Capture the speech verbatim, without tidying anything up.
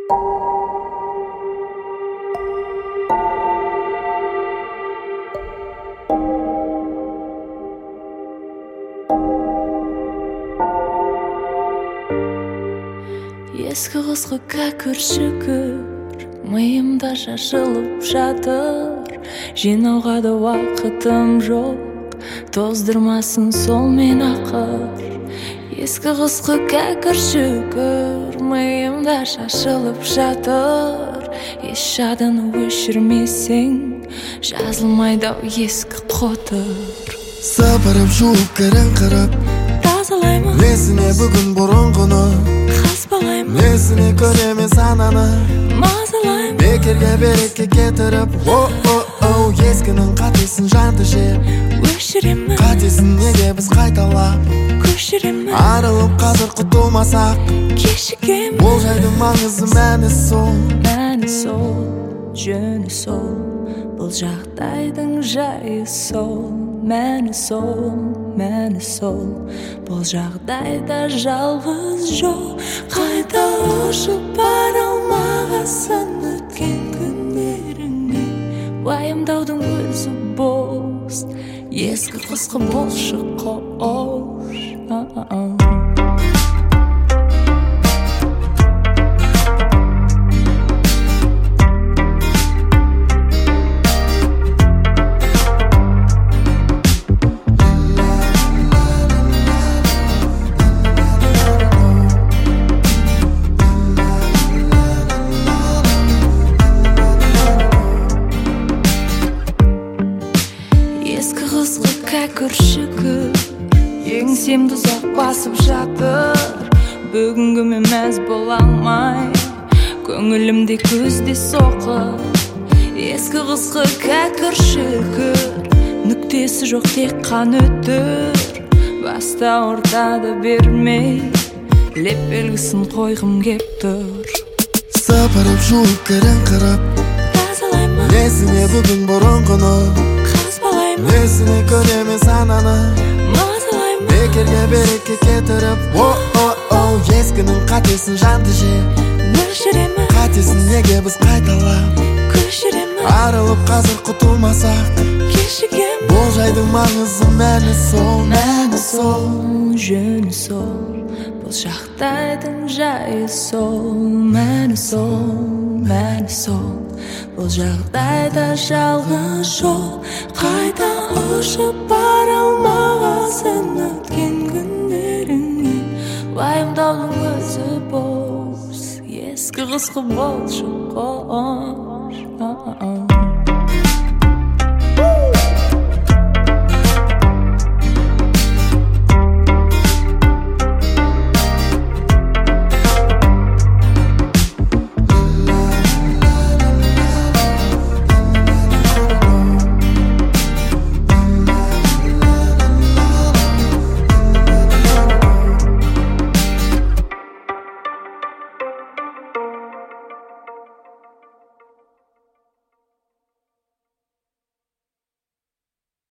Ескі құсқы кәкір шүкір миымда шашылып жатыр, жинауға да уақытым жоқ, тоздырмасын сол мен ақыр. Ескі құсқы кәкір шүкір миымда шашылып жатыр, еш жадыны өшірмесең жазылмайды-ау ескі қотыр. Сапырып жуып кірін қырып тазалаймын, несіне бүгін бұрынғыны қазбалаймын, несіне көреме сананы мазалаймын, бекерге берекке кетіріп о-о-о ескінің қатесін жанды жеп өшіремін, қатесін неге біз қайталап көшіремін, арылып қазір құтылмасақ кешігемін. Бұл жайдың маңызы мәні сол, мәні сол, жөні сол, бұл жағдайдың жайы сол. Мәні сол, мәні сол, бұл жағдайда жалғыз жол. Қайта ұшып бара алмағасын өткен күндеріңе, уайымдаудың өзі бос, ескі құсқы болшы қош. Кәкір шүкір еңсемді ұзақ басып жатыр, бүгінгіме мәз бола алмай көңілімде көзде соқыр. Ескі құсқы кәкір шүкір нүктесі жоқ тек қан өтір, баста ортада бермей леп белгісін қойғым кеп тұр. Сапырып жуып кірін қырып тазалаймын, несіне бүгін бұрынғыны несіне көреме сананы мазалаймын, бекерге берекке кетіріп о-о-о ескінің қатесін жанды жеп өшіремін, қатесін неге біз қайталап көшіремін, арылып қазір құтылмасақ кешігемін. Бұл жайдың маңызы мәні сол, мәні сол, жөні сол, бұл жағдайдың жайы сол. Мәні сол, мәні сол, бұл жағдайда жалғыз жол. Қайта ұшып бара алмағасын өткен күндеріңе, уайымдаудың өзі бос, ескі құсқы болшы қош.